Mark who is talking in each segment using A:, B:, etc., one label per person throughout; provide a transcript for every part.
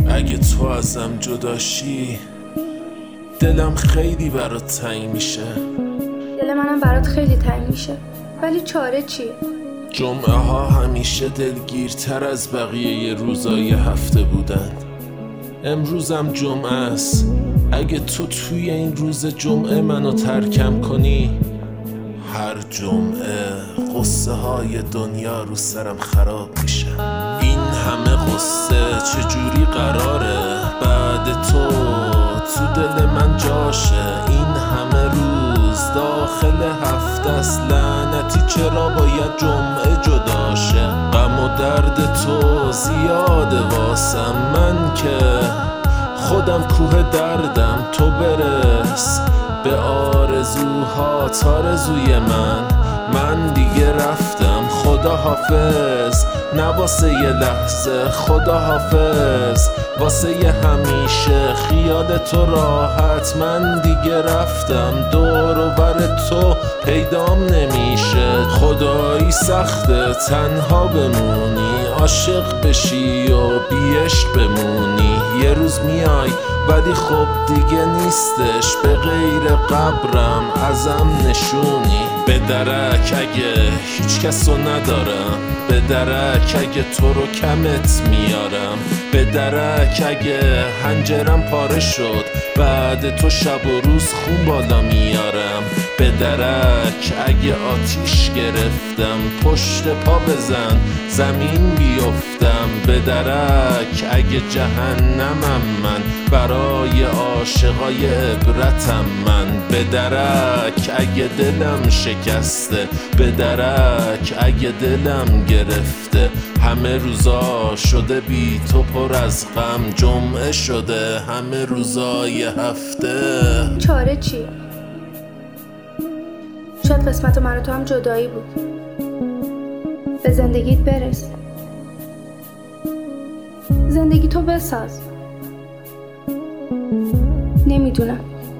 A: اگه تو ازم جداشی دلم خیلی برات تنگ میشه.
B: دل منم برات خیلی تنگ میشه، ولی چاره چی؟
A: جمعه ها همیشه دلگیرتر از بقیه روزای هفته بودن. امروزم جمعه است. اگه تو توی این روز جمعه منو ترکم کنی، هر جمعه قصه های دنیا رو سرم خراب میشه. این همه قصه چجوری قراره بعد تو دل من جاشه؟ این همه روز داخل هفته است، لعنتی چرا باید جمعه جداشه؟ غم و درد تو زیاده واسم، من که خودم کوه دردم. تو برس به آرزوها آرزوی من دیگه رفتم. خدا حافظ، نه واسه یه لحظه، خدا حافظ واسه یه همیشه. خیال تو راحت، من دیگه رفتم. دور و بر تو پیدام نمیشه. خدایی سخته تنها بمونی، عاشق بشی و بی عشق بمونی. یه روز میای ولی خب دیگه نیستش، به غیر قبرم ازم نشونی. به درک اگه هیچ کسو ندارم، به درک اگه تو رو کمت میارم، به درک اگه هنجرم پاره شد بعد تو شب و روز خون بالا میارم، به درک اگه آتیش گرفتم پشت پا بزن زمین بیفتم، به درک اگه جهنمم من برای عاشقای عبرتم من، به درک اگه دلم شکسته، به درک اگه دلم گرفته. همه روزا شده بی تو پر از غم، جمعه شده همه روزای هفته.
B: چاره چی؟ شاید قسمت من و تو هم جدایی بود. به زندگیت برس، زندگی تو بساز. نمیدونم،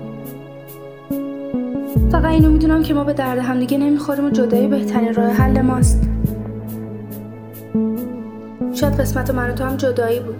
B: فقط اینو میدونم که ما به درد همدیگه نمیخوریم و جدایی بهترین راه حل ماست. شاید قسمت من و تو هم جدایی بود.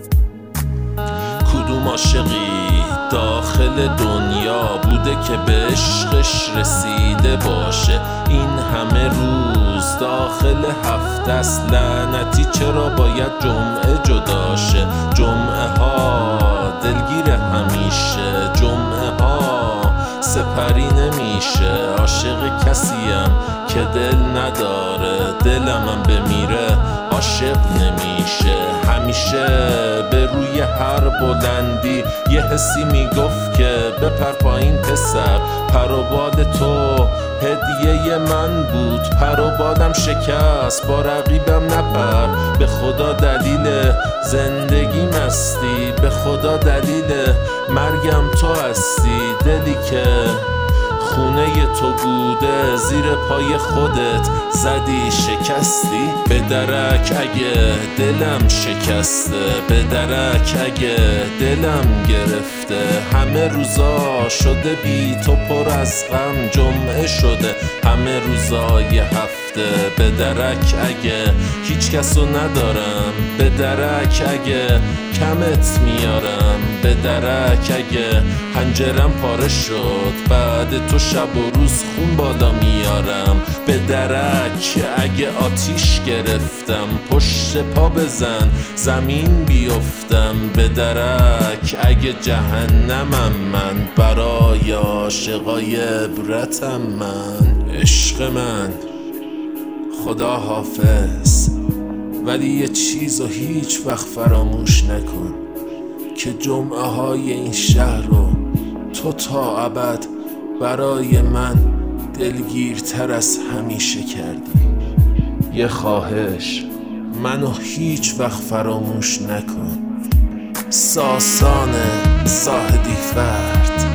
A: کدوم عاشقی داخل دنیا بوده که به عشقش رسیده باشه؟ این همه روز داخل هفته است، لعنتی چرا باید جمعه جداشه؟ جمعه ها دلگیر همیشه، جمعه ها سپری نمیشه. عاشق کسیم که دل نداره، دلمم بمیره عاشق نمیشه. همیشه به روی هر بلندی یه حسی میگفت که بپر پایین پسر، پر و بال تو هدیه من بود، پر و بالم شکست با رقیبم نپر. به خدا دلیل زندگی مستی، به خدا دلیل مرگم تو هستی. دلی که خونه تو بوده زیر پای خودت زدی شکستی، به درک اگه دلم شکسته، به درک اگه دلم گرفته. همه روزا شده بی تو پر از غم، جمعه شده همه روزای هفته. به درک اگه هیچ کسو ندارم، به درک اگه کمت میارم، به درک اگه پنجرم پاره شد بعد تو شب و روز خون بالا میارم، به درک اگه آتیش گرفتم پشت پا بزن زمین بیفتم، به درک اگه جهنمم من برای عاشقای عبرتم من. عشق من خدا حافظ، ولی یه چیزو هیچ وقت فراموش نکن که جمعه های این شهر رو تو تا ابد برای من دلگیرتر از همیشه کردی. یه خواهش، منو هیچ وقت فراموش نکن. ساسان زاهدی فرد.